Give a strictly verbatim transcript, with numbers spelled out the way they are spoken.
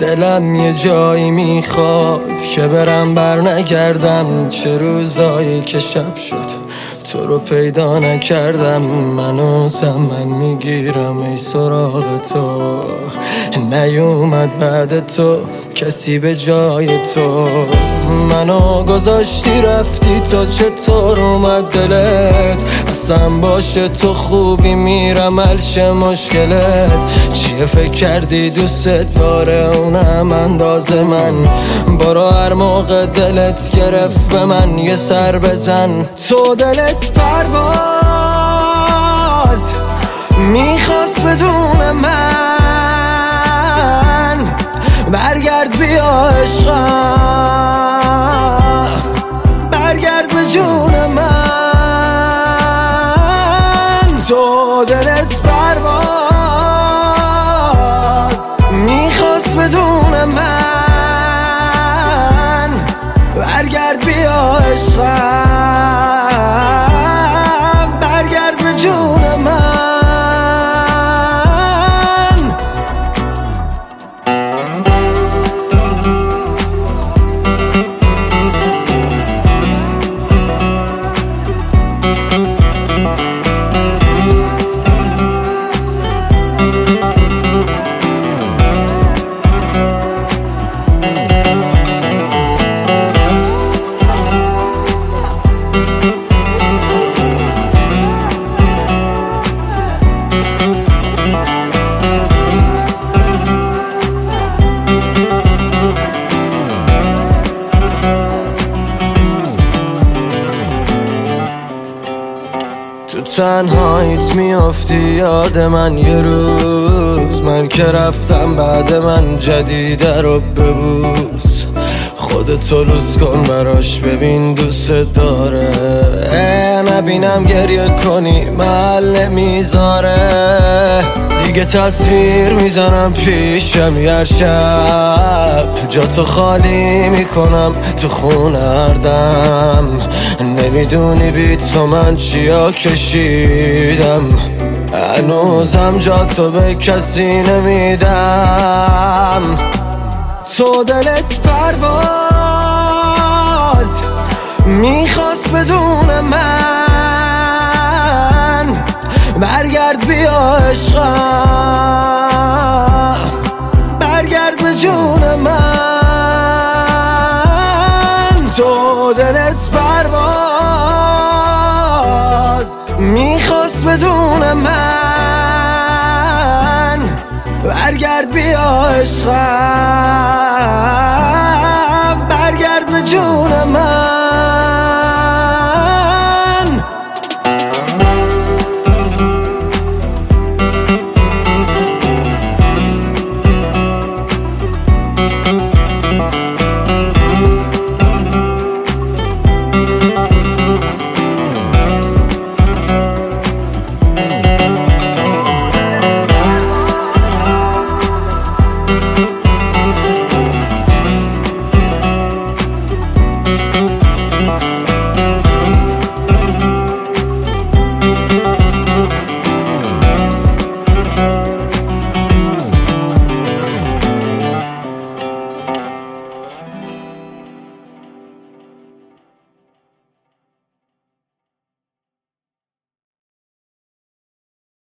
دلم یه جایی میخواد که برم بر نگردم. چه روزایی که شب شد تو رو پیدا نکردم. منو زمن میگیرم ای سراغ تو، نیومد بعد تو کسی به جای تو. منو گذاشتی رفتی تا چطور اومد دلت؟ اصلا باشه تو خوبی میرم حلش مشکلت. چیه فکر کردی دوست داره اونم انداز من؟ برو هر موقع دلت گرفت به من یه سر بزن. تو دلت پرواز میخواست بدون من، برگرد بیا عشقم، برگرد به جون من. تو دلت پرواز میخواست بدون من، برگرد بیا عشقم، برگرد به جون من. تو تنهاییت میافتی یاد من یه روز، من که رفتم بعد من جدیده رو ببوس. خودتو لوس کن براش ببین دوست داره، نبینم گریه کنی محل نمیذاره. دیگه تصویر میزنم پیشم یه شب، جاتو خالی میکنم تو خونه هر دم. نمیدونی بی تو من چیا کشیدم، هنوزم جاتو به کسی نمیدم. تو دلت پرواز میخواست بدون من، برگرد بیا عشقم، برگرد به جون من. تو دلت پرواز میخواست بدون من، برگرد بیا عشقم، برگرد به جون من.